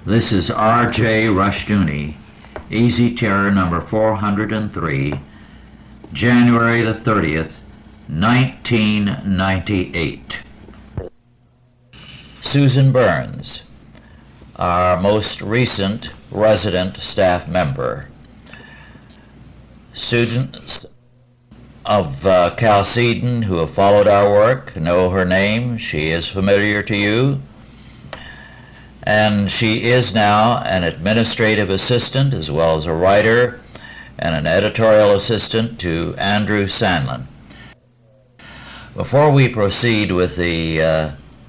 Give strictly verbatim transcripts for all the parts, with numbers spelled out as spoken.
This is R J Rushdoony, Easy Chair number four hundred three, January the thirtieth, nineteen ninety-eight. Susan Burns, our most recent resident staff member. Students of uh, Chalcedon who have followed our work know her name. She is familiar to you. And she is now an administrative assistant as well as a writer and an editorial assistant to Andrew Sandlin. Before we proceed with the uh,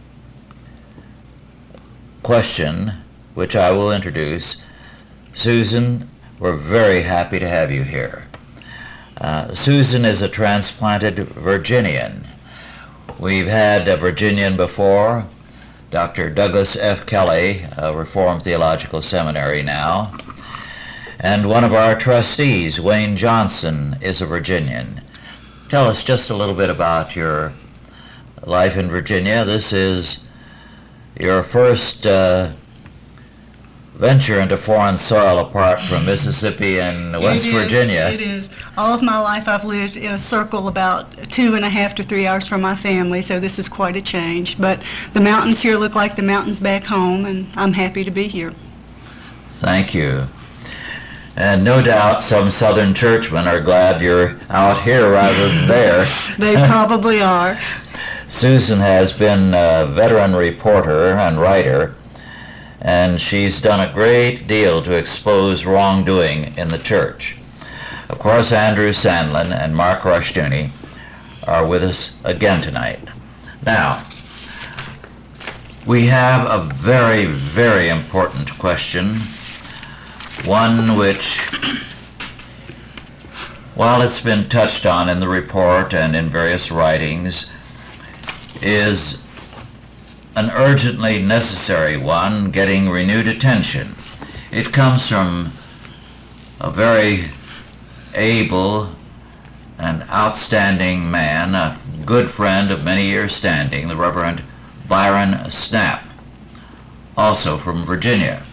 question, which I will introduce, Susan, we're very happy to have you here. Uh, Susan is a transplanted Virginian. We've had a Virginian before, Doctor Douglas F. Kelly, a Reformed Theological Seminary now, and one of our trustees, Wayne Johnson, is a Virginian. Tell us just a little bit about your life in Virginia. This is your first uh, venture into foreign soil apart from Mississippi and West It is, Virginia. It is. All of my life I've lived in a circle about two and a half to three hours from my family, so this is quite a change. But the mountains here look like the mountains back home, and I'm happy to be here. Thank you. And no doubt some Southern churchmen are glad you're out here rather than there. They probably are. Susan has been a veteran reporter and writer, and she's done a great deal to expose wrongdoing in the church. Of course, Andrew Sandlin and Mark Rushdoony are with us again tonight. Now, we have a very, very important question, one which, while it's been touched on in the report and in various writings, is an urgently necessary one, getting renewed attention. It comes from a very able and outstanding man, a good friend of many years' standing, the Reverend Byron Snapp, also from Virginia.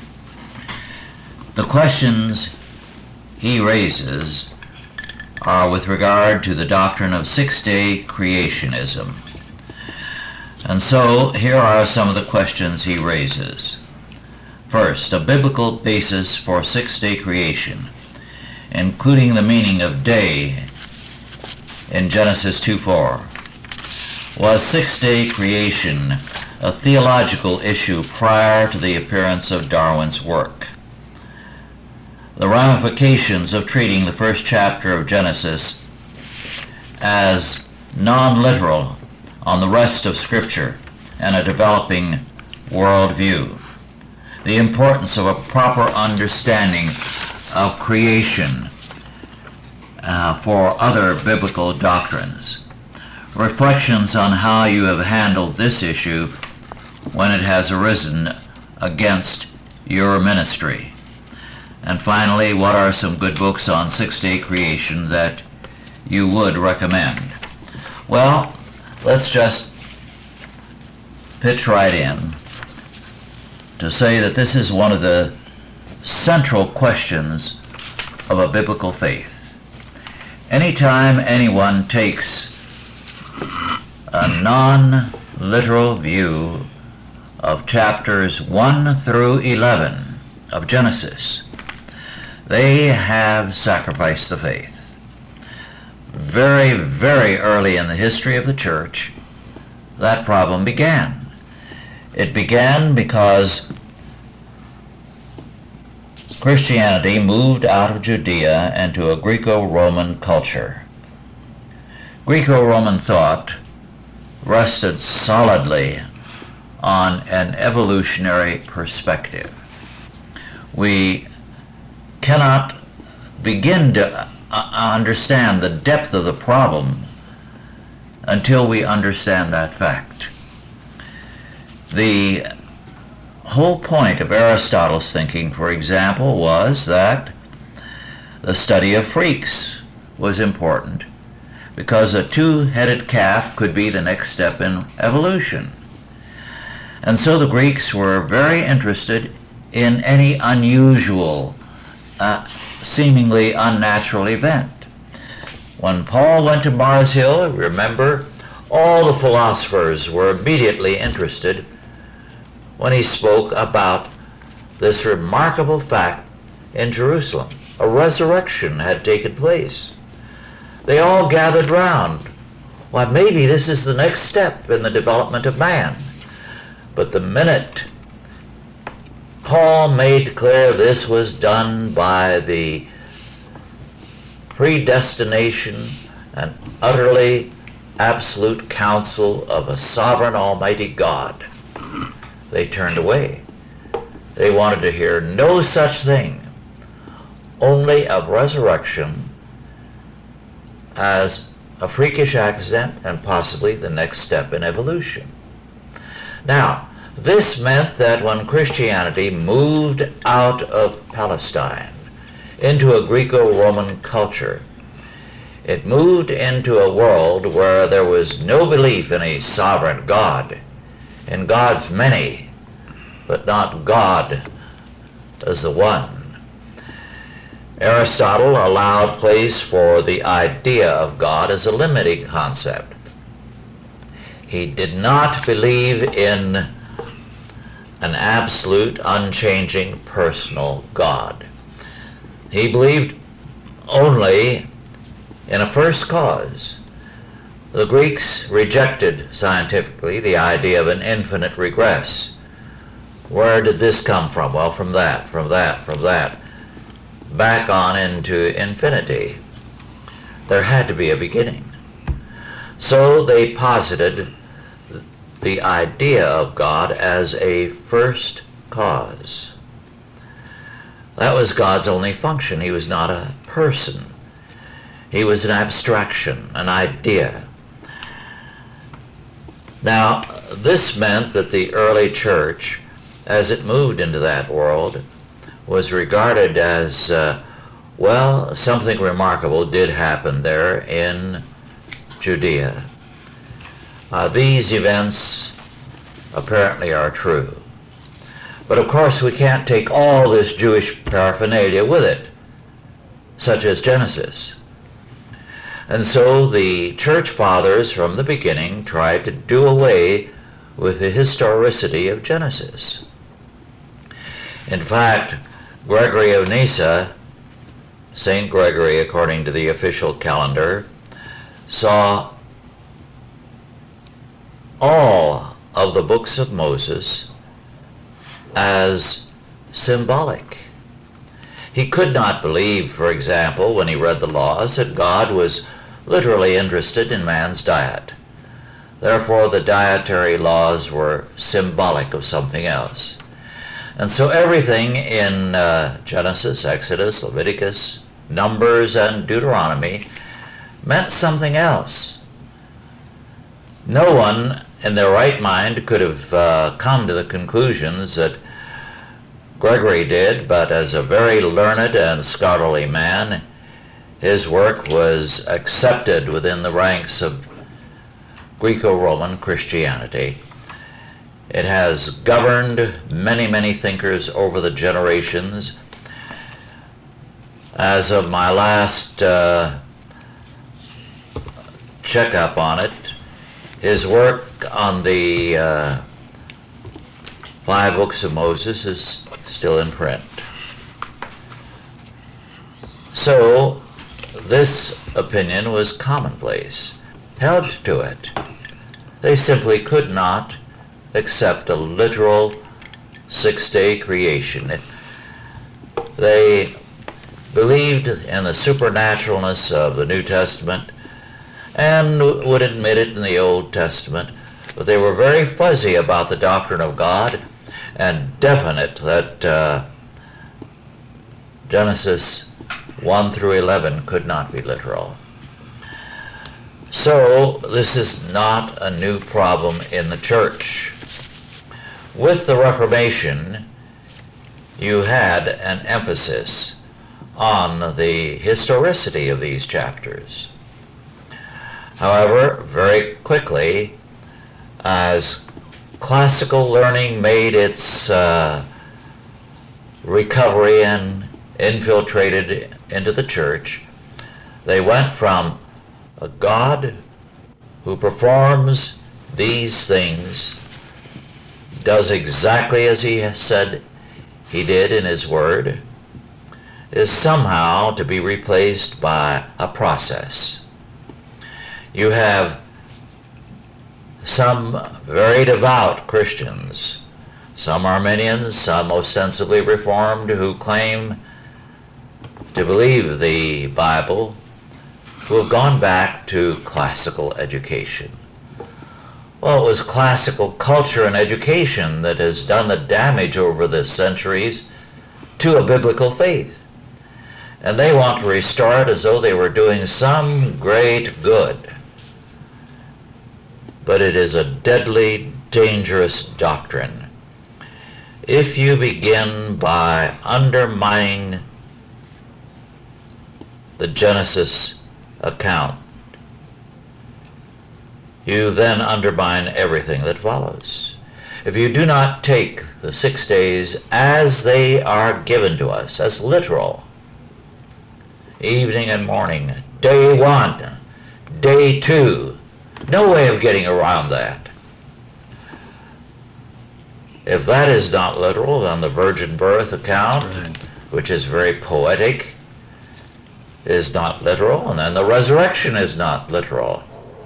The questions he raises are with regard to the doctrine of six-day creationism. And so here are some of the questions he raises. First, a biblical basis for six-day creation, including the meaning of day in Genesis two four. Was six-day creation a theological issue prior to the appearance of Darwin's work? The ramifications of treating the first chapter of Genesis as non-literal on the rest of Scripture and a developing worldview. The importance of a proper understanding of creation uh, for other biblical doctrines. Reflections on how you have handled this issue when it has arisen against your ministry. And finally, what are some good books on six-day creation that you would recommend? Well, let's just pitch right in to say that this is one of the central questions of a biblical faith. Anytime anyone takes a non-literal view of chapters one through eleven of Genesis, they have sacrificed the faith. Very, very early in the history of the church, that problem began. It began because Christianity moved out of Judea into a Greco-Roman culture. Greco-Roman thought rested solidly on an evolutionary perspective. We cannot begin to uh, understand the depth of the problem until we understand that fact. The whole point of Aristotle's thinking, for example, was that the study of freaks was important because a two-headed calf could be the next step in evolution. And so the Greeks were very interested in any unusual, uh, seemingly unnatural event. When Paul went to Mars Hill, remember, all the philosophers were immediately interested when he spoke about this remarkable fact in Jerusalem. A resurrection had taken place. They all gathered round. Why, maybe this is the next step in the development of man. But the minute Paul made clear this was done by the predestination and utterly absolute counsel of a sovereign almighty God, they turned away. They wanted to hear no such thing, only of resurrection as a freakish accident and possibly the next step in evolution. Now, this meant that when Christianity moved out of Palestine into a Greco-Roman culture, it moved into a world where there was no belief in a sovereign God, in God's many, but not God as the one. Aristotle allowed place for the idea of God as a limiting concept. He did not believe in an absolute, unchanging, personal God. He believed only in a first cause. The Greeks rejected scientifically the idea of an infinite regress. Where did this come from? Well, from that, from that, from that, back on into infinity. There had to be a beginning. So they posited the idea of God as a first cause. That was God's only function. He was not a person. He was an abstraction, an idea. Now, this meant that the early church, as it moved into that world, was regarded as, uh, well, something remarkable did happen there in Judea. Uh, these events apparently are true. But of course we can't take all this Jewish paraphernalia with it, such as Genesis. And so the church fathers from the beginning tried to do away with the historicity of Genesis. In fact, Gregory of Nyssa, Saint Gregory according to the official calendar, saw all of the books of Moses as symbolic. He could not believe, for example, when he read the laws, that God was literally interested in man's diet. Therefore, the dietary laws were symbolic of something else. And so everything in uh, Genesis, Exodus, Leviticus, Numbers, and Deuteronomy meant something else. No one in their right mind could have uh, come to the conclusions that Gregory did, but as a very learned and scholarly man, his work was accepted within the ranks of Greco-Roman Christianity. It has governed many, many thinkers over the generations. As of my last uh, checkup on it, his work on the uh, five books of Moses is still in print. So this opinion was commonplace, held to it. They simply could not accept a literal six-day creation. It, they believed in the supernaturalness of the New Testament and would admit it in the Old Testament, but they were very fuzzy about the doctrine of God and definite that uh, Genesis one through eleven could not be literal. So this is not a new problem in the church. With the Reformation, you had an emphasis on the historicity of these chapters. However, very quickly, as classical learning made its uh, recovery and infiltrated into the church. They went from a God who performs these things, does exactly as he has said he did in his word, is somehow to be replaced by a process. You have some very devout Christians, some Arminians, some ostensibly Reformed, who claim to believe the Bible, who have gone back to classical education. Well, it was classical culture and education that has done the damage over the centuries to a biblical faith. And they want to restore it as though they were doing some great good. But it is a deadly, dangerous doctrine. If you begin by undermining the Genesis account, you then undermine everything that follows. If you do not take the six days as they are given to us, as literal, evening and morning, day one, day two, no way of getting around that. If that is not literal, then the virgin birth account, right, which is very poetic, is not literal, and then the resurrection is not literal.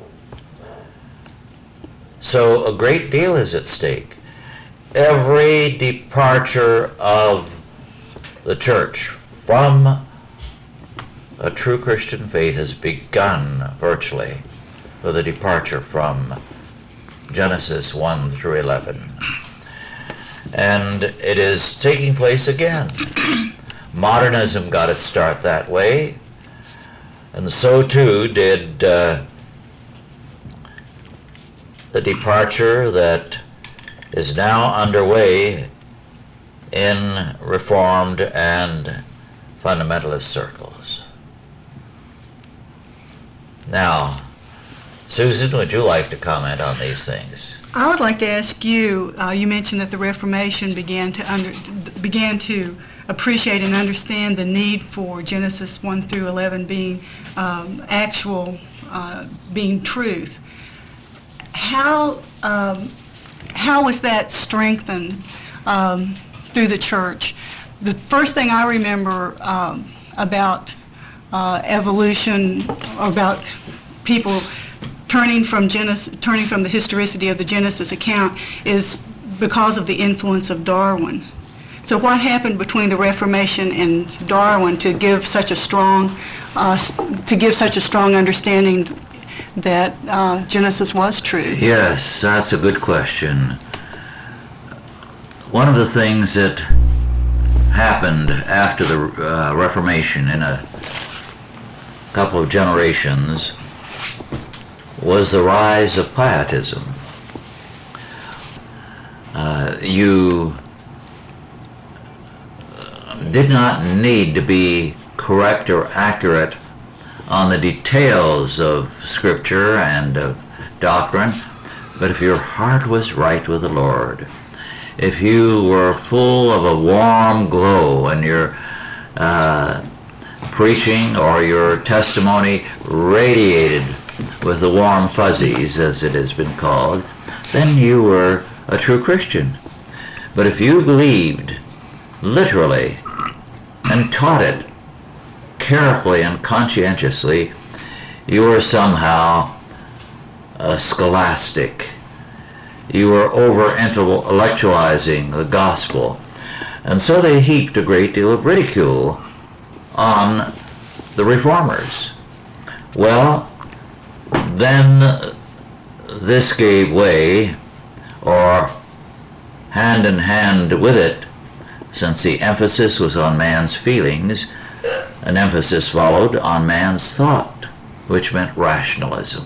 So a great deal is at stake. Every departure of the church from a true Christian faith has begun virtually with a departure from Genesis one through eleven. And it is taking place again. Modernism got its start that way, and so too did uh, the departure that is now underway in Reformed and fundamentalist circles. Now, Susan, would you like to comment on these things? I would like to ask you, uh, you mentioned that the Reformation began to under, began to appreciate and understand the need for Genesis one through eleven being um, actual, uh, being truth. How um, how was that strengthened um, through the church? The first thing I remember um, about uh, evolution, about people turning from Genesis, turning from the historicity of the Genesis account, is because of the influence of Darwin. So what happened between the Reformation and Darwin to give such a strong, uh, to give such a strong understanding that uh, Genesis was true? Yes, that's a good question. One of the things that happened after the uh, Reformation in a couple of generations was the rise of pietism. Uh, you did not need to be correct or accurate on the details of Scripture and of doctrine, but if your heart was right with the Lord, if you were full of a warm glow and your uh, preaching or your testimony radiated with the warm fuzzies, as it has been called, then you were a true Christian. But if you believed literally and taught it carefully and conscientiously, you were somehow a scholastic. You were over-intellectualizing the gospel. And so they heaped a great deal of ridicule on the reformers. Well, then this gave way, or hand in hand with it, since the emphasis was on man's feelings, an emphasis followed on man's thought, which meant rationalism.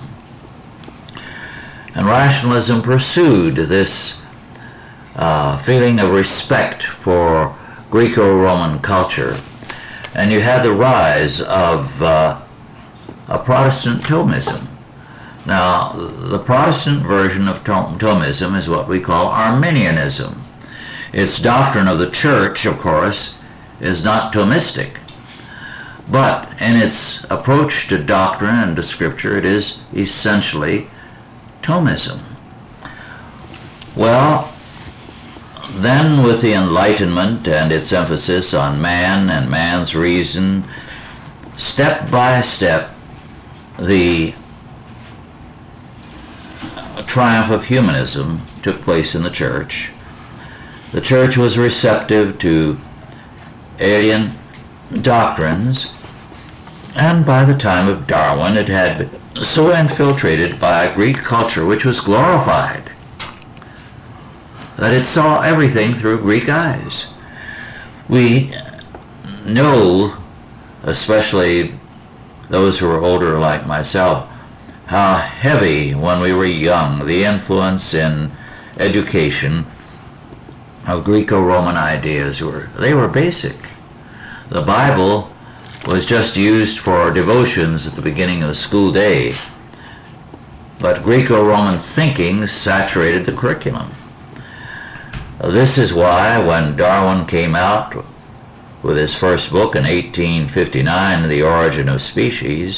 And rationalism pursued this uh, feeling of respect for Greco-Roman culture. And you had the rise of uh, a Protestant Thomism. Now, the Protestant version of Thomism is what we call Arminianism. Its doctrine of the church, of course, is not Thomistic. But in its approach to doctrine and to Scripture, it is essentially Thomism. Well, then with the Enlightenment and its emphasis on man and man's reason, step by step, the triumph of humanism took place in the church. The church was receptive to alien doctrines, and by the time of Darwin it had been so infiltrated by Greek culture, which was glorified, that it saw everything through Greek eyes. We know, especially those who are older like myself, how heavy when we were young the influence in education of Greco-Roman ideas were. They were basic. The Bible was just used for devotions at the beginning of the school day, but Greco-Roman thinking saturated the curriculum. This is why when Darwin came out with his first book in eighteen fifty-nine, The Origin of Species,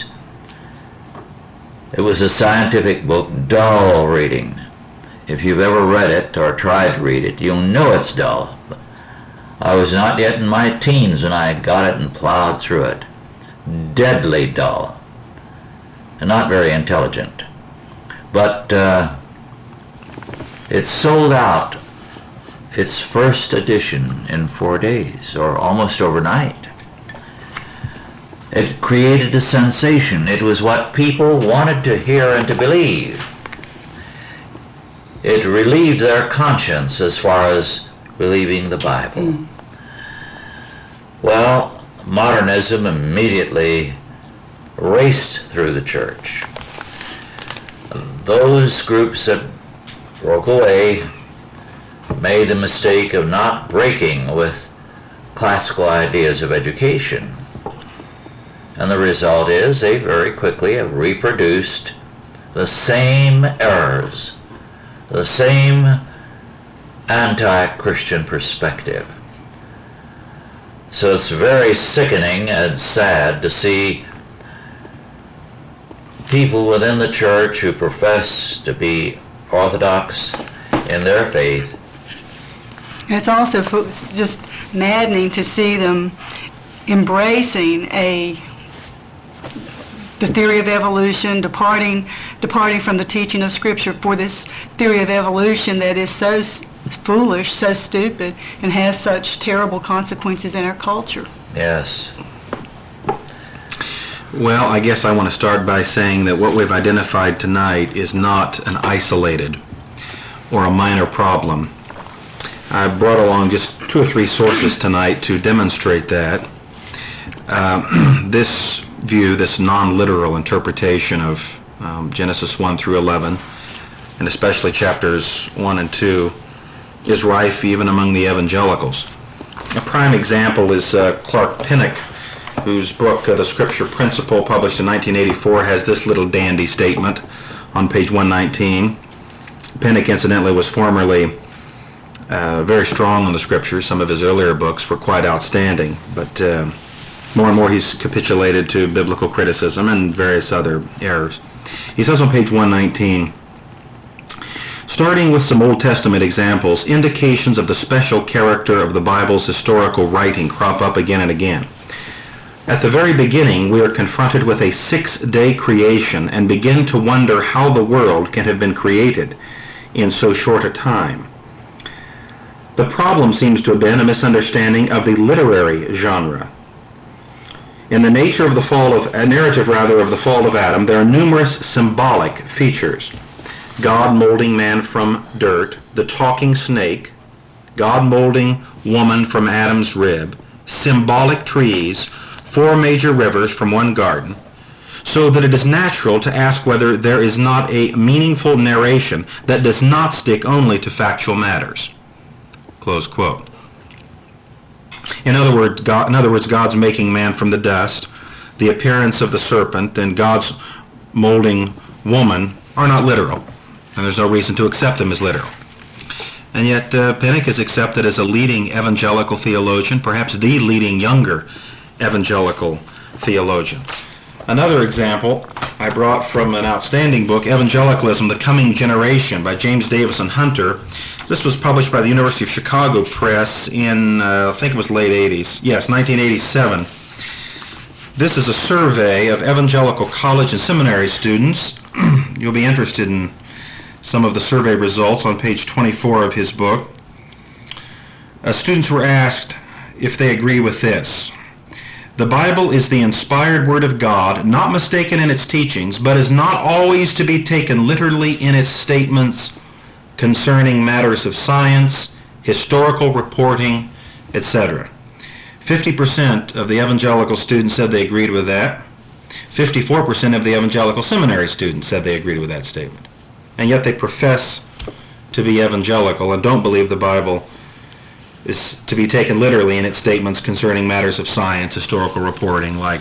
it was a scientific book, dull reading. If you've ever read it or tried to read it, you'll know it's dull. I was not yet in my teens when I got it and plowed through it. Deadly dull, and not very intelligent. But uh, it sold out its first edition in four days, or almost overnight. It created a sensation. It was what people wanted to hear and to believe. It relieved their conscience as far as believing the Bible. Mm. Well, modernism immediately raced through the church. Those groups that broke away made the mistake of not breaking with classical ideas of education. And the result is they very quickly have reproduced the same errors, the same anti-Christian perspective. So it's very sickening and sad to see people within the church who profess to be orthodox in their faith. It's also just maddening to see them embracing a the theory of evolution, departing departing from the teaching of Scripture for this theory of evolution that is so s- foolish, so stupid, and has such terrible consequences in our culture. Yes. Well, I guess I want to start by saying that what we've identified tonight is not an isolated or a minor problem. I brought along just two or three sources tonight to demonstrate that. Uh, this view, this non-literal interpretation of um, Genesis one through eleven, and especially chapters one and two, is rife even among the evangelicals. A prime example is uh, Clark Pinnock, whose book, uh, The Scripture Principle, published in nineteen eighty-four, has this little dandy statement on page one nineteen. Pinnock, incidentally, was formerly uh, very strong on the Scriptures. Some of his earlier books were quite outstanding, but uh, more and more he's capitulated to biblical criticism and various other errors. He says on page one nineteen, starting with some Old Testament examples, indications of the special character of the Bible's historical writing crop up again and again. At the very beginning, we are confronted with a six-day creation and begin to wonder how the world can have been created in so short a time. The problem seems to have been a misunderstanding of the literary genre. In the nature of the fall of, a narrative rather, of the fall of Adam, there are numerous symbolic features. God molding man from dirt, the talking snake, God molding woman from Adam's rib, symbolic trees, four major rivers from one garden, so that it is natural to ask whether there is not a meaningful narration that does not stick only to factual matters. Close quote. In other words, God, in other words, God's making man from the dust, the appearance of the serpent, and God's molding woman are not literal, and there's no reason to accept them as literal. And yet uh, Pennock is accepted as a leading evangelical theologian, perhaps the leading younger evangelical theologian. Another example I brought from an outstanding book, Evangelicalism, The Coming Generation by James Davison Hunter. This was published by the University of Chicago Press in, uh, I think it was late eighties. Yes, nineteen eighty-seven. This is a survey of evangelical college and seminary students. You'll be interested in some of the survey results on page twenty-four of his book. Uh, students were asked if they agree with this. The Bible is the inspired Word of God, not mistaken in its teachings, but is not always to be taken literally in its statements concerning matters of science, historical reporting, et cetera. fifty percent of the evangelical students said they agreed with that. fifty-four percent of the evangelical seminary students said they agreed with that statement. And yet they profess to be evangelical and don't believe the Bible is to be taken literally in its statements concerning matters of science, historical reporting, like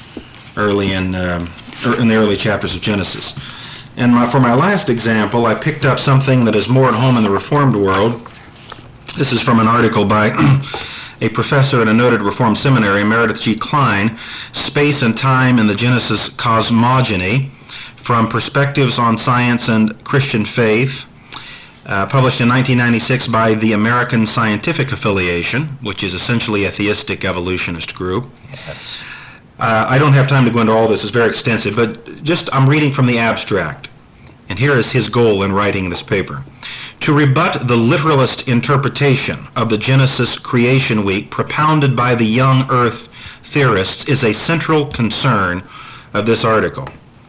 early in, um, in the early chapters of Genesis. And my, for my last example, I picked up something that is more at home in the Reformed world. This is from an article by a professor at a noted Reformed seminary, Meredith G. Klein, Space and Time in the Genesis Cosmogony, from Perspectives on Science and Christian Faith, uh, published in nineteen ninety-six by the American Scientific Affiliation, which is essentially a theistic evolutionist group. Yes. Uh, I don't have time to go into all this, it's very extensive, but just I'm reading from the abstract. And here is his goal in writing this paper. To rebut the literalist interpretation of the Genesis creation week propounded by the young earth theorists is a central concern of this article.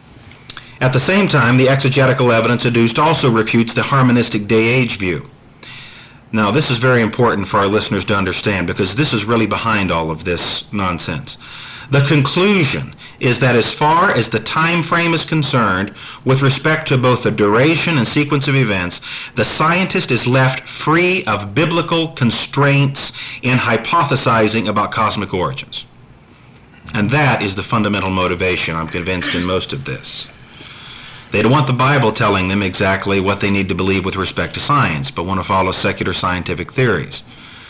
At the same time, the exegetical evidence adduced also refutes the harmonistic day-age view. Now, this is very important for our listeners to understand because this is really behind all of this nonsense. The conclusion is that as far as the time frame is concerned, with respect to both the duration and sequence of events, the scientist is left free of biblical constraints in hypothesizing about cosmic origins. And that is the fundamental motivation, I'm convinced, in most of this. They don't want the Bible telling them exactly what they need to believe with respect to science, but want to follow secular scientific theories.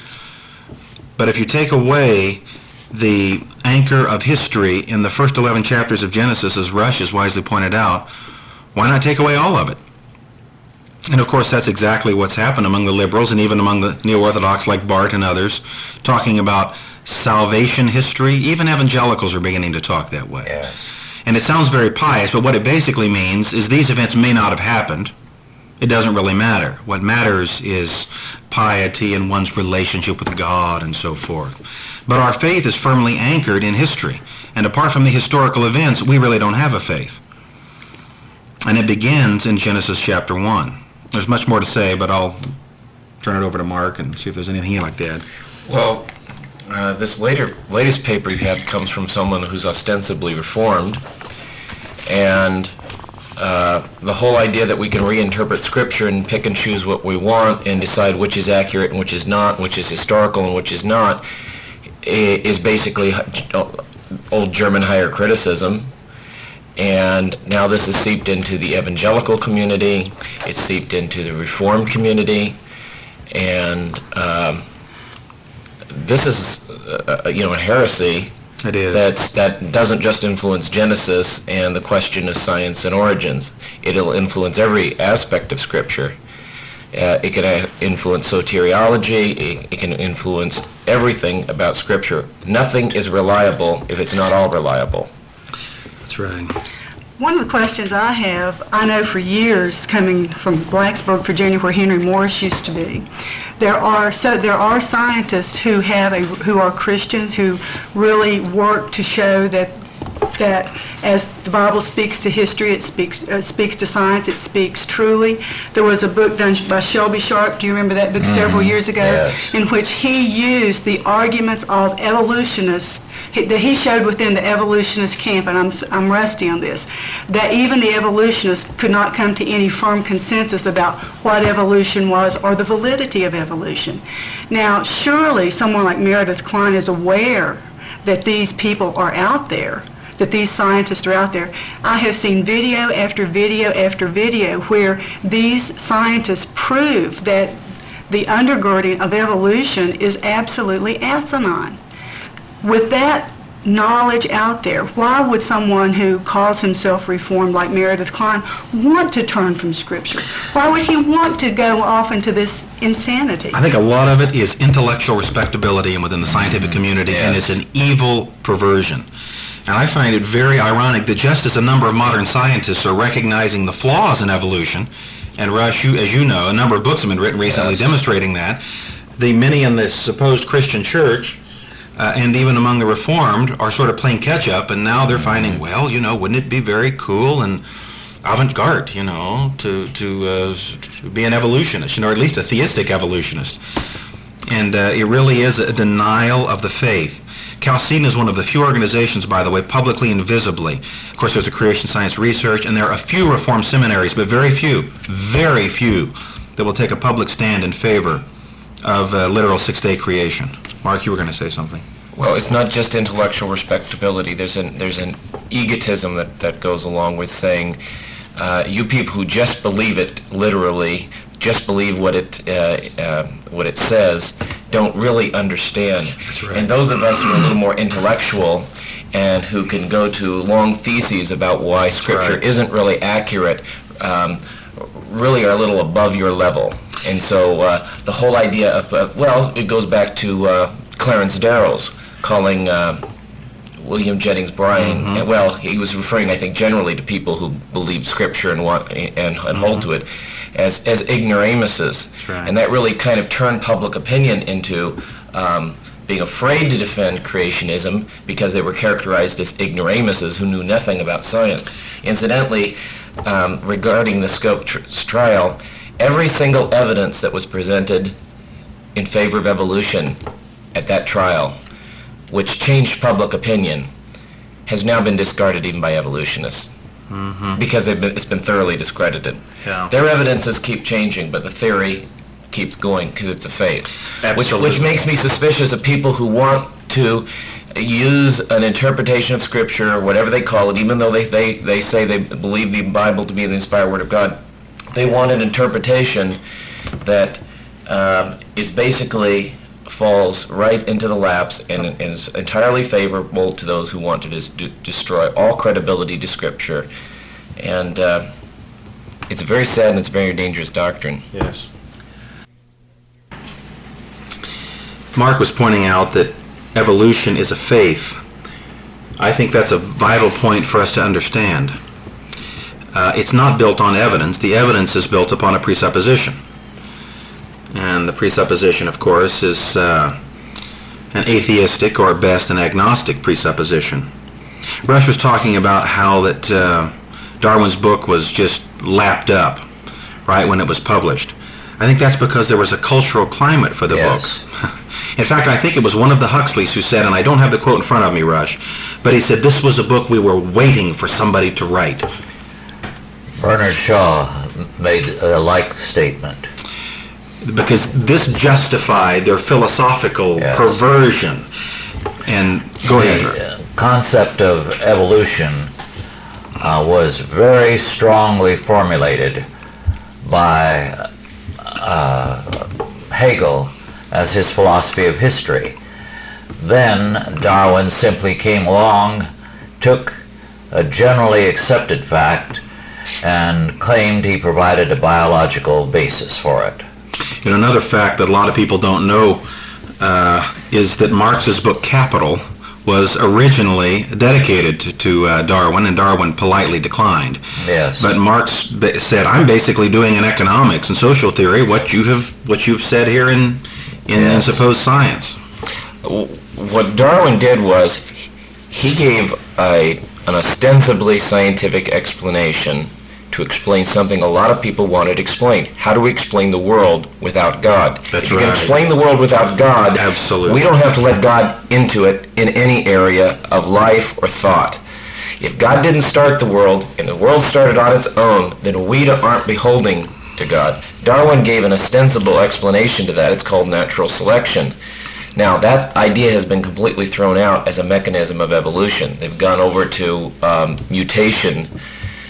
But if you take away the anchor of history in the first eleven chapters of Genesis, as Rush has wisely pointed out, why not take away all of it? And of course that's exactly what's happened among the liberals and even among the neo-orthodox like Barth and others, talking about salvation history. Even evangelicals are beginning to talk that way. Yes. And it sounds very pious, but what it basically means is these events may not have happened. It doesn't really matter. What matters is piety and one's relationship with God and so forth. But our faith is firmly anchored in history. And apart from the historical events, we really don't have a faith. And it begins in Genesis chapter one. There's much more to say, but I'll turn it over to Mark and see if there's anything he'd like to add. Well, uh, this later, latest paper you have comes from someone who's ostensibly Reformed. And Uh, the whole idea that we can reinterpret Scripture and pick and choose what we want and decide which is accurate and which is not, which is historical and which is not, is basically old German higher criticism. And now this is seeped into the evangelical community, it's seeped into the Reformed community, and um, this is, uh, you know, a heresy. It is. That's, that doesn't just influence Genesis and the question of science and origins. It'll influence every aspect of Scripture. Uh, it can uh, influence soteriology. It, it can influence everything about Scripture. Nothing is reliable if it's not all reliable. That's right. One of the questions I have, I know for years, coming from Blacksburg, Virginia, where Henry Morris used to be, there are so there are scientists who have a who are Christians who really work to show that that as the Bible speaks to history, it speaks uh, speaks to science, it speaks truly. There was a book done by Shelby Sharp, do you remember that book, mm-hmm. several years ago, yes. in which he used the arguments of evolutionists that he showed within the evolutionist camp, and I'm, I'm rusty on this, that even the evolutionists could not come to any firm consensus about what evolution was or the validity of evolution. Now, surely someone like Meredith Klein is aware that these people are out there, that these scientists are out there. I have seen video after video after video where these scientists prove that the undergirding of evolution is absolutely asinine. With that knowledge out there, why would someone who calls himself Reformed like Meredith Kline want to turn from Scripture? Why would he want to go off into this insanity? I think a lot of it is intellectual respectability and within the scientific community, Yes. and it's an evil perversion. And I find it very ironic that just as a number of modern scientists are recognizing the flaws in evolution, and Rush, you, as you know, a number of books have been written recently Yes. demonstrating that, the many in the supposed Christian church Uh, and even among the Reformed are sort of playing catch-up, and now they're finding, well, you know, wouldn't it be very cool and avant-garde, you know, to to, uh, to be an evolutionist, you know, or at least a theistic evolutionist. And uh, it really is a denial of the faith. Chalcedon is one of the few organizations, by the way, publicly and visibly. Of course, there's a creation science research, and there are a few Reformed seminaries, but very few, very few, that will take a public stand in favor of uh, literal six-day creation. Mark, you were going to say something. Well, it's not just intellectual respectability. There's an there's an egotism that, that goes along with saying, uh, you people who just believe it literally, just believe what it uh, uh, what it says, don't really understand. That's right. And those of us who are a little more intellectual and who can go to long theses about why Scripture right. isn't really accurate, um, really are a little above your level. And so uh, the whole idea of, uh, well, it goes back to uh, Clarence Darrow's calling uh, William Jennings Bryan, Mm-hmm. and, well, he was referring, I think, generally to people who believe Scripture and want and, and Mm-hmm. hold to it, as as ignoramuses. right. And that really kind of turned public opinion into um, being afraid to defend creationism because they were characterized as ignoramuses who knew nothing about science. Incidentally, um, regarding the Scopes tr- trial, every single evidence that was presented in favor of evolution at that trial, which changed public opinion, has now been discarded even by evolutionists Mm-hmm. because they've been, it's been thoroughly discredited. Yeah. Their evidences keep changing, but the theory keeps going because it's a faith. Which, Absolutely. which makes me suspicious of people who want to use an interpretation of Scripture, or whatever they call it, even though they, they, they say they believe the Bible to be the inspired Word of God. They want an interpretation that um, is basically falls right into the laps and is entirely favorable to those who want to dis- d- destroy all credibility to Scripture. And uh, it's a very sad and it's a very dangerous doctrine. Yes. Mark was pointing out that evolution is a faith. I think that's a vital point for us to understand. Uh, it's not built on evidence. The evidence is built upon a presupposition. And the presupposition, of course, is uh, an atheistic or at best an agnostic presupposition. Rush was talking about how that uh, Darwin's book was just lapped up right when it was published. I think that's because there was a cultural climate for the Yes. book. In fact, I think it was one of the Huxleys who said, and I don't have the quote in front of me, Rush, but he said this was a book we were waiting for somebody to write. Bernard Shaw made a like statement. Because this justified their philosophical Yes. perversion. And go ahead. Rush. The uh, concept of evolution uh, was very strongly formulated by uh, Hegel as his philosophy of history. Then Darwin simply came along, took a generally accepted fact, and claimed he provided a biological basis for it. You know, another fact that a lot of people don't know uh, is that Marx's book Capital was originally dedicated to, to uh, Darwin, and Darwin politely declined. Yes. But Marx ba- said, "I'm basically doing in economics and social theory what you have, what you've said here in in, Yes. in supposed science." What Darwin did was he gave a, an ostensibly scientific explanation to explain something a lot of people wanted explained. How do we explain the world without God? That's if you can right. explain the world without God, Absolutely. we don't have to let God into it in any area of life or thought. If God didn't start the world and the world started on its own, then we aren't beholding to God. Darwin gave an ostensible explanation to that. It's called natural selection. Now, that idea has been completely thrown out as a mechanism of evolution. They've gone over to um, mutation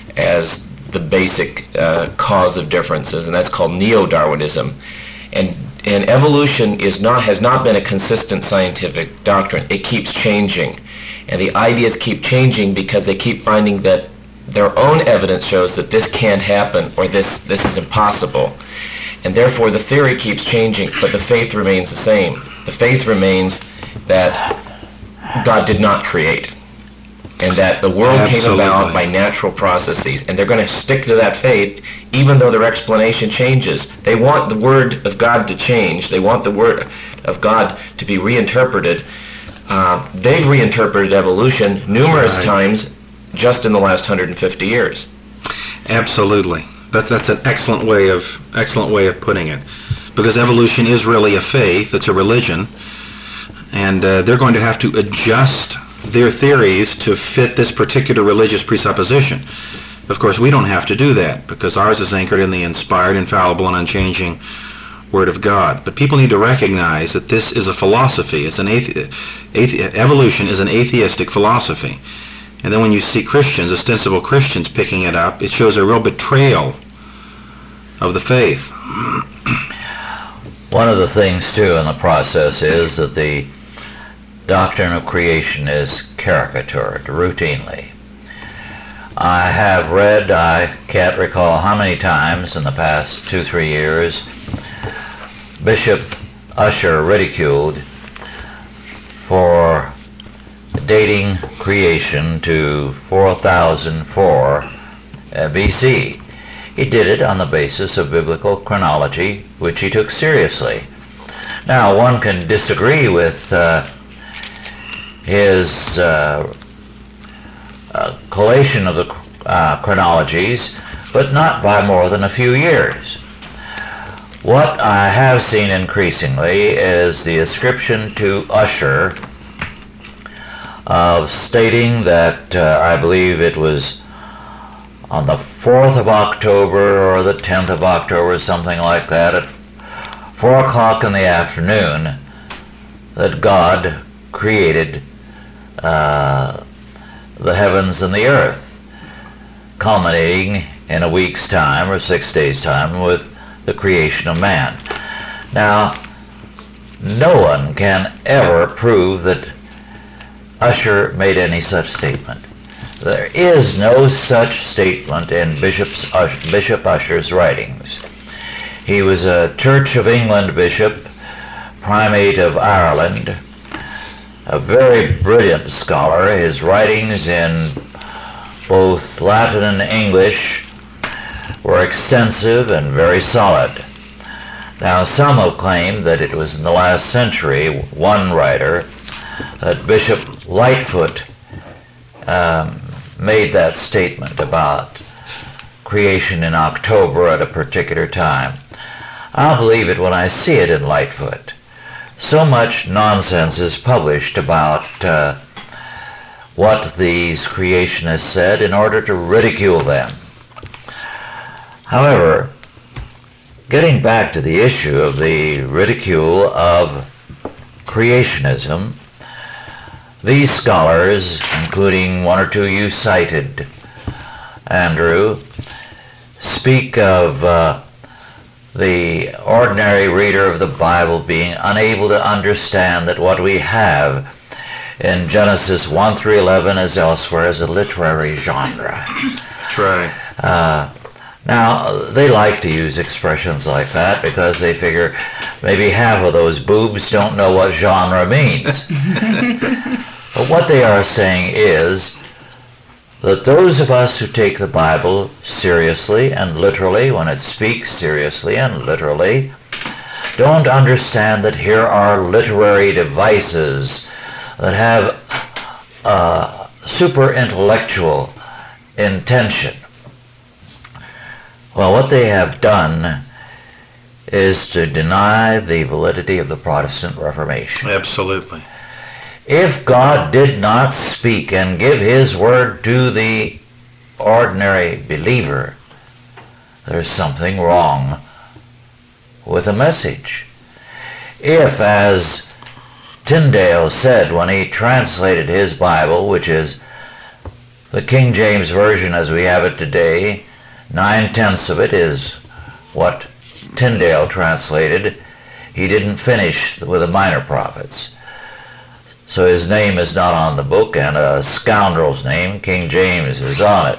as the basic uh, cause of differences, and that's called neo-Darwinism. And and evolution is not has not been a consistent scientific doctrine. It keeps changing, and the ideas keep changing because they keep finding that their own evidence shows that this can't happen or this this is impossible, and therefore the theory keeps changing, but the faith remains the same. The faith remains that God did not create, and that the world Absolutely. came about by natural processes, and they're going to stick to that faith even though their explanation changes. They want the Word of God to change. They want the Word of God to be reinterpreted. Uh, they've reinterpreted evolution numerous Right. times just in the last one hundred fifty years. Absolutely. That's that's an excellent way of excellent way of putting it, because evolution is really a faith. It's a religion, and uh, they're going to have to adjust their theories to fit this particular religious presupposition. Of course, we don't have to do that because ours is anchored in the inspired, infallible, and unchanging Word of God. But people need to recognize that this is a philosophy. It's an athe- athe- evolution is an atheistic philosophy. And then when you see Christians, ostensible Christians, picking it up, it shows a real betrayal of the faith. One of the things, too, in the process is that the doctrine of creation is caricatured routinely. I have read, I can't recall how many times in the past two, three years, Bishop Ussher ridiculed for dating creation to four thousand four uh, B C. He did it on the basis of biblical chronology, which he took seriously. Now, one can disagree with uh, his uh, uh, collation of the uh, chronologies, but not by more than a few years. What I have seen increasingly is the ascription to Ussher of stating that uh, I believe it was on the fourth of October or the tenth of October, something like that, at four o'clock in the afternoon, that God created uh, the heavens and the earth, culminating in a week's time or six days' time with the creation of man. Now, no one can ever prove that Ussher made any such statement. There is no such statement in Bishop's, Ush, Bishop Ussher's writings. He was a Church of England bishop, primate of Ireland, a very brilliant scholar. His writings in both Latin and English were extensive and very solid. Now, some have claimed that it was in the last century, one writer, that Bishop Lightfoot um, made that statement about creation in October at a particular time. I'll believe it when I see it in Lightfoot. So much nonsense is published about uh, what these creationists said in order to ridicule them. However, getting back to the issue of the ridicule of creationism, these scholars, including one or two you cited, Andrew, speak of uh, the ordinary reader of the Bible being unable to understand that what we have in Genesis one through eleven as elsewhere is a literary genre. That's right. Uh, now, they like to use expressions like that because they figure maybe half of those boobs don't know what genre means. But what they are saying is that those of us who take the Bible seriously and literally, when it speaks seriously and literally, don't understand that here are literary devices that have uh, super intellectual intention. Well, what they have done is to deny the validity of the Protestant Reformation. Absolutely. If God did not speak and give His word to the ordinary believer, there's something wrong with the message. If, as Tyndale said when he translated his Bible, which is the King James Version as we have it today, nine-tenths of it is what Tyndale translated. he didn't finish with the minor prophets. So his name is not on the book, and a scoundrel's name, King James, is on it.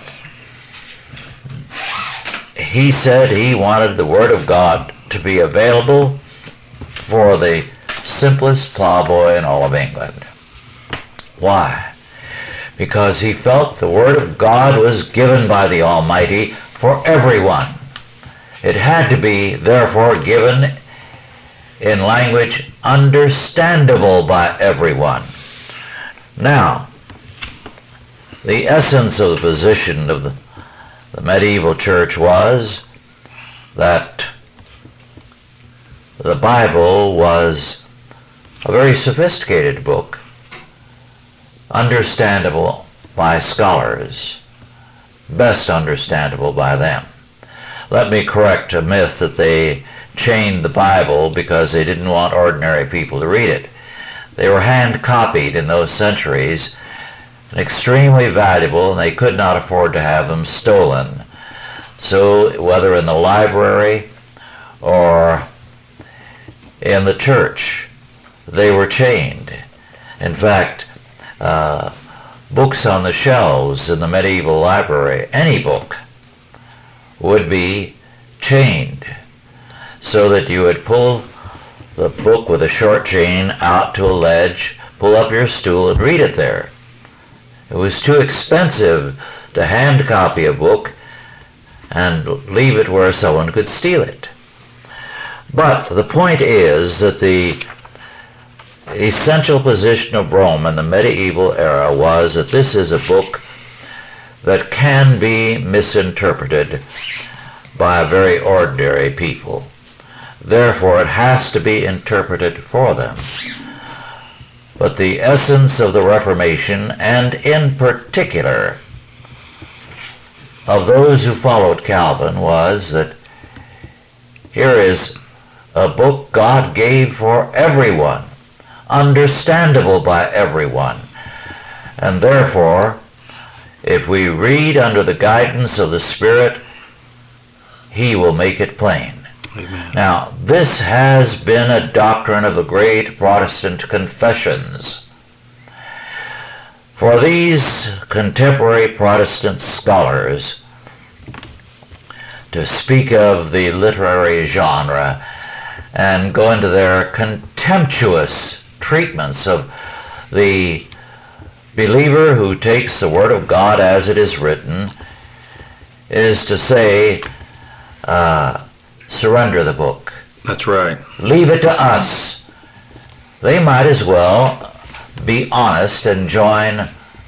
He said he wanted the Word of God to be available for the simplest plowboy in all of England. Why? Because he felt the Word of God was given by the Almighty for everyone. It had to be, therefore, given in language understandable by everyone. Now, the essence of the position of the, the medieval church was that the Bible was a very sophisticated book, understandable by scholars, best understandable by them. Let me correct a myth that they chained the Bible because they didn't want ordinary people to read it. They were hand-copied in those centuries, and extremely valuable, and they could not afford to have them stolen. So whether in the library or in the church, they were chained. In fact, uh, books on the shelves in the medieval library, any book, would be chained, so that you would pull the book with a short chain out to a ledge, pull up your stool, and read it there. It was too expensive to hand copy a book and leave it where someone could steal it. But the point is that the essential position of Rome in the medieval era was that this is a book that can be misinterpreted by very ordinary people. Therefore, it has to be interpreted for them. But the essence of the Reformation, and in particular of those who followed Calvin, was that here is a book God gave for everyone, understandable by everyone, and therefore, if we read under the guidance of the Spirit, He will make it plain. Amen. Now, this has been a doctrine of the great Protestant confessions. For these contemporary Protestant scholars to speak of the literary genre and go into their contemptuous treatments of the believer who takes the Word of God as it is written is to say, uh, surrender the book. That's right. Leave it to us. They might as well be honest and join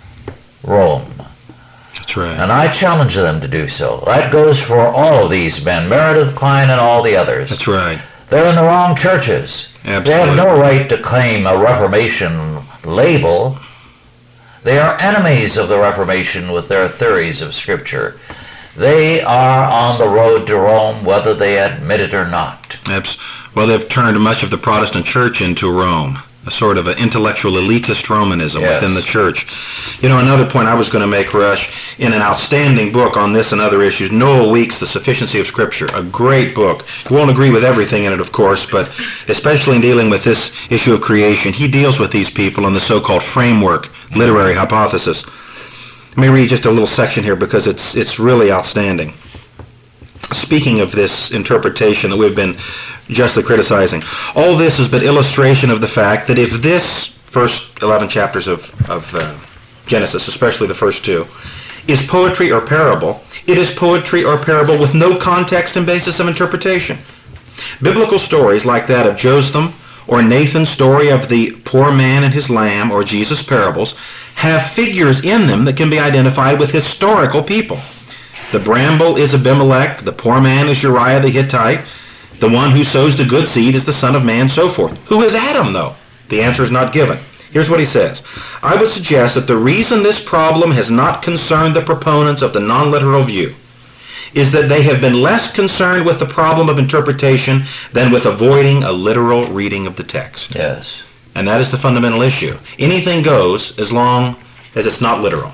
Rome. That's right. And I challenge them to do so. That goes for all of these men, Meredith Kline and all the others. That's right. They're in the wrong churches. Absolutely. They have no right to claim a Reformation label. They are enemies of the Reformation with their theories of Scripture. They are on the road to Rome, whether they admit it or not. Abs- well, they've turned much of the Protestant church into Rome, a sort of an intellectual elitist Romanism Yes. within the church. You know, another point I was going to make, Rush, in an outstanding book on this and other issues, Noah Weeks, The Sufficiency of Scripture, a great book. You won't agree with everything in it, of course, but especially in dealing with this issue of creation, he deals with these people on the so-called framework literary hypothesis. Let me read just a little section here because it's it's really outstanding. Speaking of this interpretation that we've been justly criticizing, all this is but illustration of the fact that if this first eleven chapters of, of uh, Genesis, especially the first two, is poetry or parable, it is poetry or parable with no context and basis of interpretation. Biblical stories like that of Jotham or Nathan's story of the poor man and his lamb, or Jesus' parables, have figures in them that can be identified with historical people. The bramble is Abimelech, the poor man is Uriah the Hittite, the one who sows the good seed is the Son of Man, so forth. Who is Adam, though? The answer is not given. Here's what he says. I would suggest that the reason this problem has not concerned the proponents of the non-literal view is that they have been less concerned with the problem of interpretation than with avoiding a literal reading of the text. Yes. And that is the fundamental issue. Anything goes as long as it's not literal.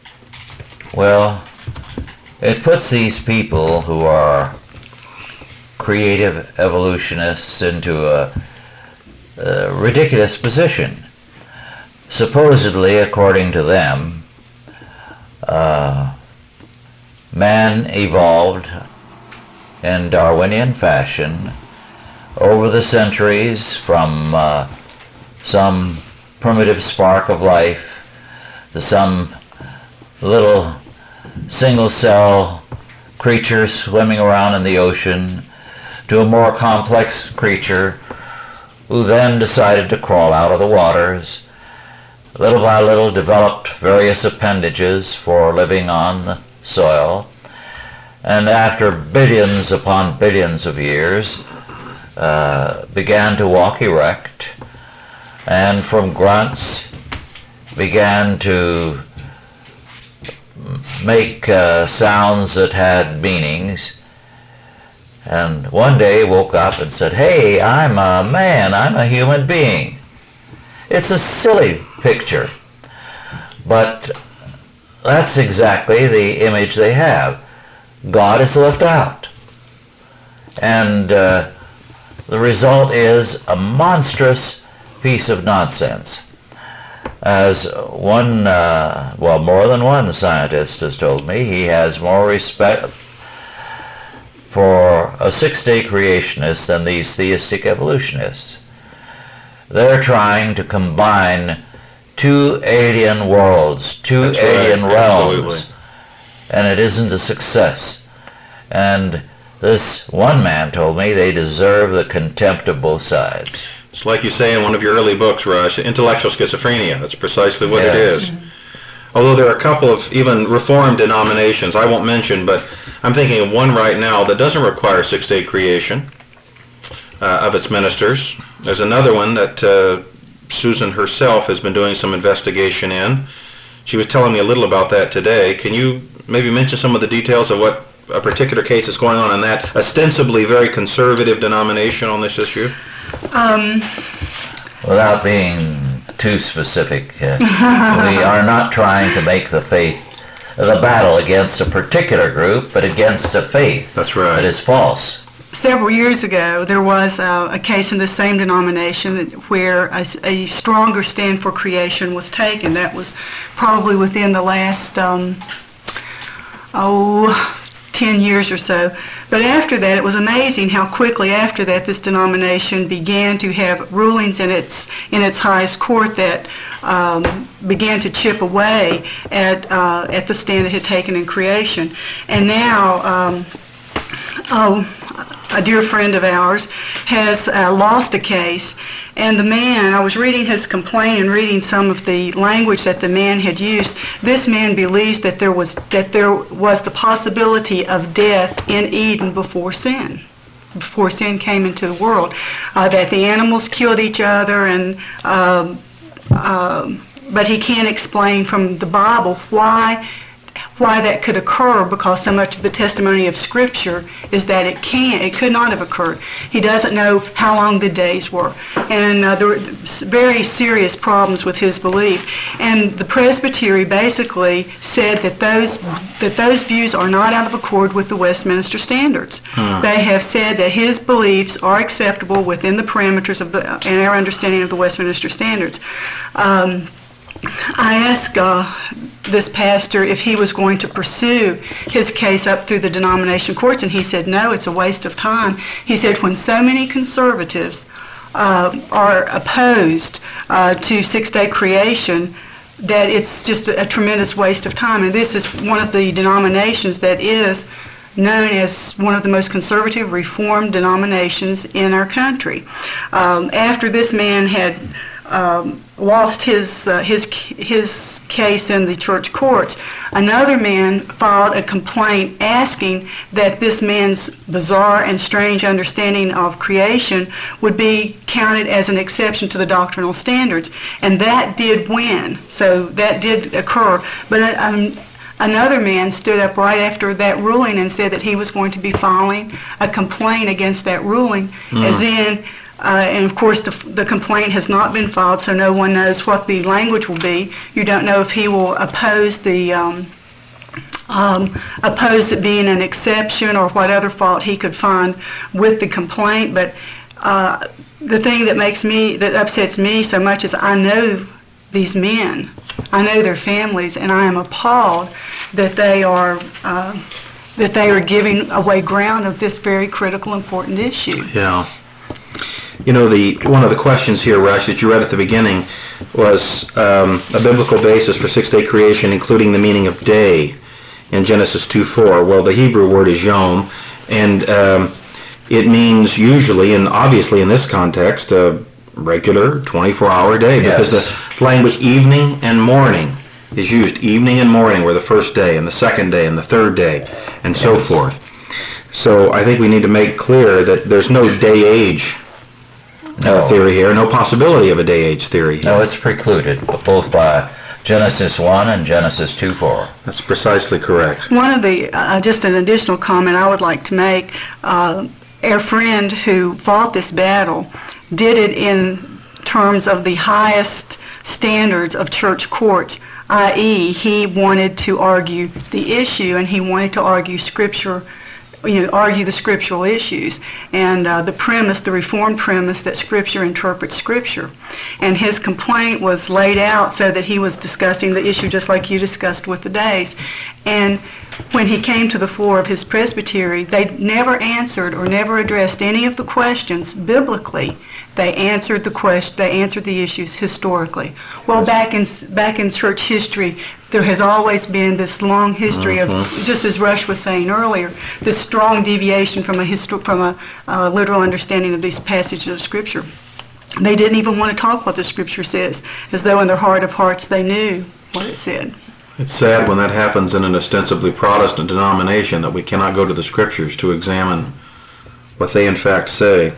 Well, it puts these people who are creative evolutionists into a, a ridiculous position. Supposedly, according to them, uh, man evolved in Darwinian fashion over the centuries from uh, some primitive spark of life to some little single-cell creature swimming around in the ocean to a more complex creature who then decided to crawl out of the waters, little by little developed various appendages for living on the soil, and after billions upon billions of years uh, began to walk erect, and from grunts began to make uh, sounds that had meanings, and one day woke up and said, "Hey, I'm a man, I'm a human being." It's a silly picture, but that's exactly the image they have. God is left out. And uh, the result is a monstrous piece of nonsense. As one, uh, well, more than one scientist has told me, he has more respect for a six-day creationist than these theistic evolutionists. They're trying to combine two alien worlds, two That's alien right. realms, Absolutely. and it isn't a success. And this one man told me they deserve the contempt of both sides. It's like you say in one of your early books, Rush, intellectual schizophrenia. That's precisely what it Yes. is. Although there are a couple of even reformed denominations I won't mention, but I'm thinking of one right now that doesn't require six-day creation uh, of its ministers. There's another one that uh, Susan herself has been doing some investigation in. She was telling me a little about that today. Can you maybe mention some of the details of what a particular case is going on in that ostensibly very conservative denomination on this issue? Um, Without being too specific, uh, we are not trying to make the faith the battle against a particular group, but against a faith That's right. that is false. Several years ago, there was uh, a case in the same denomination that, where a, a stronger stand for creation was taken. That was probably within the last, um, oh, ten years or so. But after that, it was amazing how quickly after that this denomination began to have rulings in its in its highest court that um, began to chip away at uh, at the stand it had taken in creation. And now, um, oh, a dear friend of ours has uh, lost a case, and the man, I was reading his complaint and reading some of the language that the man had used. This man believes that there was that there was the possibility of death in Eden before sin, before sin came into the world, uh, that the animals killed each other, and um, um, but he can't explain from the Bible why why that could occur, because so much of the testimony of Scripture is that it can't, it could not have occurred. He doesn't know how long the days were, and uh, there were very serious problems with his belief. And the Presbytery basically said that those that those views are not out of accord with the Westminster Standards. Hmm. They have said that his beliefs are acceptable within the parameters of the and our understanding of the Westminster Standards. Um, I asked uh, this pastor if he was going to pursue his case up through the denomination courts, and he said, no, it's a waste of time. He said, when so many conservatives uh, are opposed uh, to six-day creation, that it's just a, a tremendous waste of time. And this is one of the denominations that is known as one of the most conservative reformed denominations in our country. Um, after this man had Um, lost his uh, his his case in the church courts, another man filed a complaint asking that this man's bizarre and strange understanding of creation would be counted as an exception to the doctrinal standards, and that did win. So that did occur. But um, another man stood up right after that ruling and said that he was going to be filing a complaint against that ruling, mm. as in. Uh, and of course, the, the complaint has not been filed, so no one knows what the language will be. You don't know if he will oppose the um, um, opposed it being an exception or what other fault he could find with the complaint. But uh, the thing that makes me, that upsets me so much is I know these men. I know their families, and I am appalled that they are uh, that they are giving away ground of this very critical, important issue. Yeah. You know, the one of the questions here, Rush, that you read at the beginning was um, a biblical basis for six-day creation, including the meaning of day in Genesis two four. Well, the Hebrew word is yom, and um, it means usually, and obviously in this context, a regular twenty-four hour day, because Yes. the language evening and morning is used. Evening and morning were the first day, and the second day, and the third day, and so Yes. forth. So I think we need to make clear that there's no day-age No. theory here, no possibility of a day-age theory here. No, it's precluded, both by Genesis one and Genesis two four. That's precisely correct. One of the, uh, just an additional comment I would like to make, uh, our friend who fought this battle did it in terms of the highest standards of church courts, that is he wanted to argue the issue and he wanted to argue Scripture, you know, argue the scriptural issues, and uh, the premise, the Reformed premise that Scripture interprets Scripture. And his complaint was laid out so that he was discussing the issue just like you discussed with the days. And when he came to the floor of his presbytery, they never answered or never addressed any of the questions biblically. They answered the quest. They answered the issues historically. Well, back in back in church history, there has always been this long history of, just as Rush was saying earlier, this strong deviation from a histo- from a uh, literal understanding of these passages of Scripture. They didn't even want to talk what the Scripture says, as though in their heart of hearts they knew what it said. It's sad when that happens in an ostensibly Protestant denomination that we cannot go to the Scriptures to examine what they in fact say.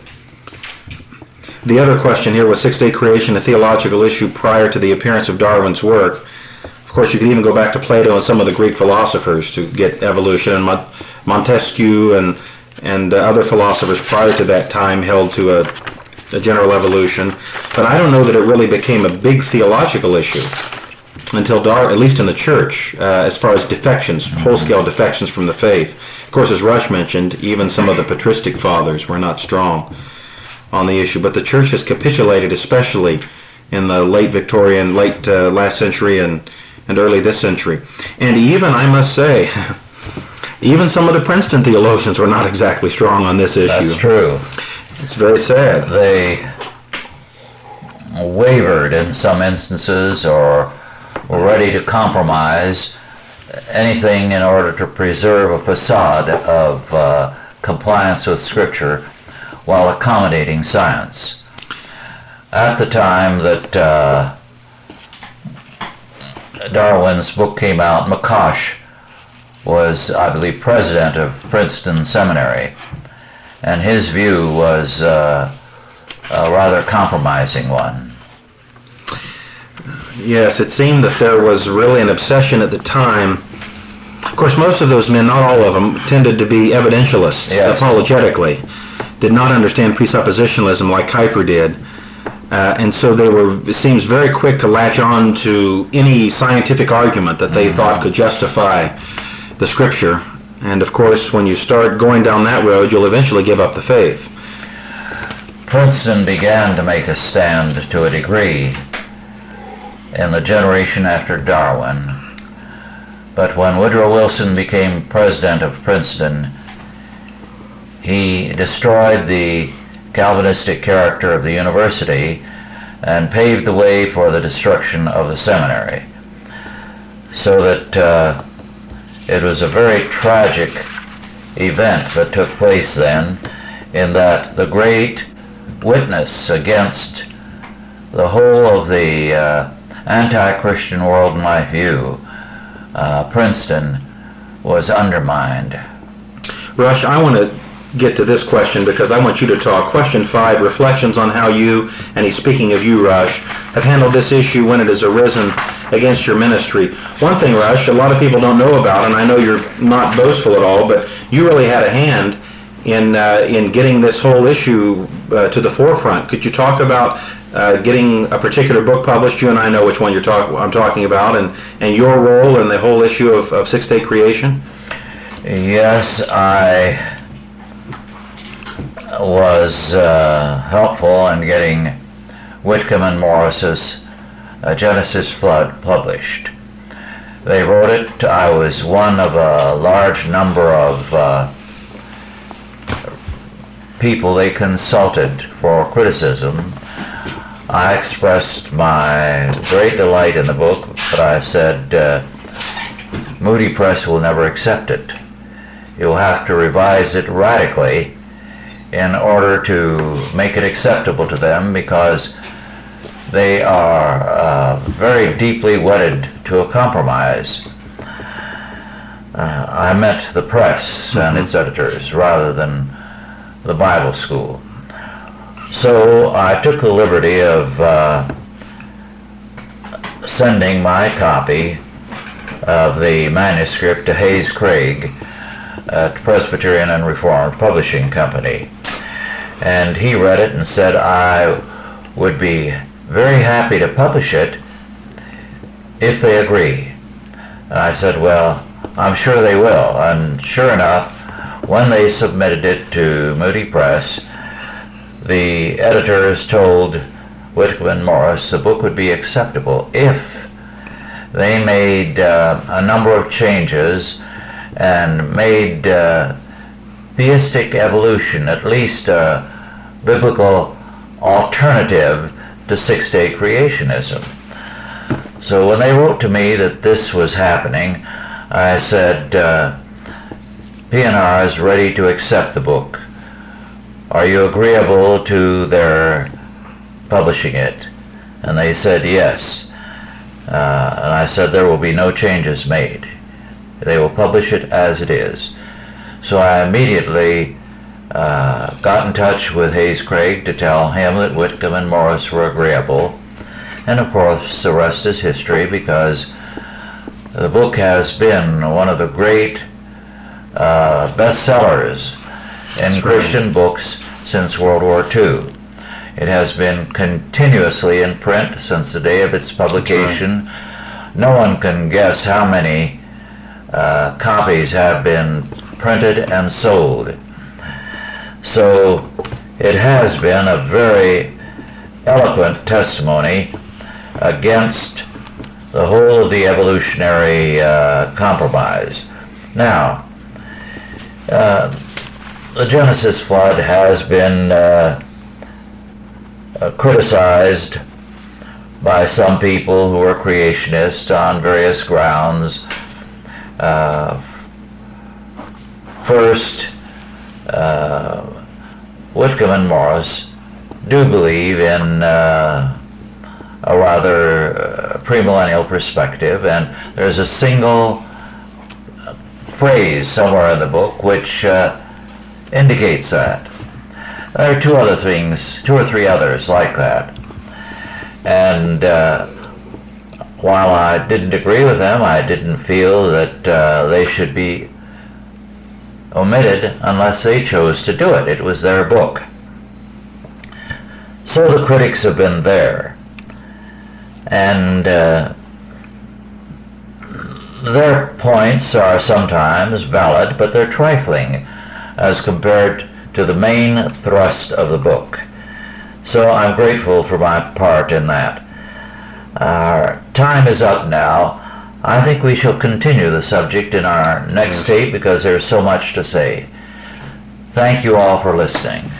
The other question here was six-day creation, a theological issue prior to the appearance of Darwin's work. Of course, you could even go back to Plato and some of the Greek philosophers to get evolution, and Mont- Montesquieu and and uh, other philosophers prior to that time held to a, a general evolution. But I don't know that it really became a big theological issue until Dar, at least in the church, uh, as far as defections, whole-scale defections from the faith. Of course, as Rush mentioned, even some of the patristic fathers were not strong on the issue, but the church has capitulated, especially in the late Victorian, late uh, last century and, and early this century. And even, I must say, even some of the Princeton theologians were not exactly strong on this issue. That's true. It's very sad. They wavered in some instances or were ready to compromise anything in order to preserve a facade of uh, compliance with Scripture while accommodating science. At the time that uh, Darwin's book came out, McCosh was, I believe, president of Princeton Seminary, and his view was uh, a rather compromising one. Yes, it seemed that there was really an obsession at the time. Of course, most of those men, not all of them, tended to be evidentialists, Yes. apologetically, did not understand presuppositionalism like Kuyper did. Uh, and so they were, it seems, very quick to latch on to any scientific argument that they mm-hmm. thought could justify the Scripture. And of course, when you start going down that road, you'll eventually give up the faith. Princeton began to make a stand to a degree in the generation after Darwin. But when Woodrow Wilson became president of Princeton, he destroyed the Calvinistic character of the university and paved the way for the destruction of the seminary. So that uh, it was a very tragic event that took place then, in that the great witness against the whole of the uh, anti-Christian world, in my view, uh, Princeton, was undermined. Rush, I want to get to this question because I want you to talk. Question five, reflections on how you, and he's speaking of you, Rush, have handled this issue when it has arisen against your ministry. One thing, Rush, a lot of people don't know about, and I know you're not boastful at all, but you really had a hand in uh, in getting this whole issue uh, to the forefront. Could you talk about uh, getting a particular book published? You and I know which one you're talk- I'm talking about, and, and your role in the whole issue of, of six-day creation. Yes, I was uh, helpful in getting Whitcomb and Morris's uh, Genesis Flood published. They wrote it. I was one of a large number of uh, people they consulted for criticism. I expressed my great delight in the book, but I said, uh, Moody Press will never accept it. You'll have to revise it radically in order to make it acceptable to them, because they are uh, very deeply wedded to a compromise. Uh, I meant the press and its editors rather than the Bible school. So I took the liberty of uh, sending my copy of the manuscript to Hayes Craig at Presbyterian and Reformed Publishing Company. And he read it and said, I would be very happy to publish it if they agree. And I said, well, I'm sure they will. And sure enough, when they submitted it to Moody Press, the editors told Whitcomb and Morris the book would be acceptable if they made uh, a number of changes and made uh, theistic evolution at least a biblical alternative to six-day creationism. So when they wrote to me that this was happening, I said, uh, P N R is ready to accept the book. Are you agreeable to their publishing it? And they said yes. Uh, and I said there will be no changes made. They will publish it as it is. So I immediately uh, got in touch with Hayes Craig to tell him that Whitcomb and Morris were agreeable. And of course the rest is history, because the book has been one of the great uh, bestsellers in Christian books since World War Two. It has been continuously in print since the day of its publication. No one can guess how many uh, copies have been printed and sold. So it has been a very eloquent testimony against the whole of the evolutionary uh, compromise. Now, uh, the Genesis flood has been uh, uh, criticized by some people who are creationists on various grounds. Uh, first, uh, Whitcomb and Morris do believe in uh, a rather uh, premillennial perspective, and there's a single phrase somewhere in the book which uh, indicates that. There are two other things, two or three others like that. And uh, while I didn't agree with them, I didn't feel that uh, they should be omitted unless they chose to do it. It was their book. So the critics have been there. And uh, their points are sometimes valid, but they're trifling as compared to the main thrust of the book. So I'm grateful for my part in that. Our time is up now. I think we shall continue the subject in our next tape because there's so much to say. Thank you all for listening.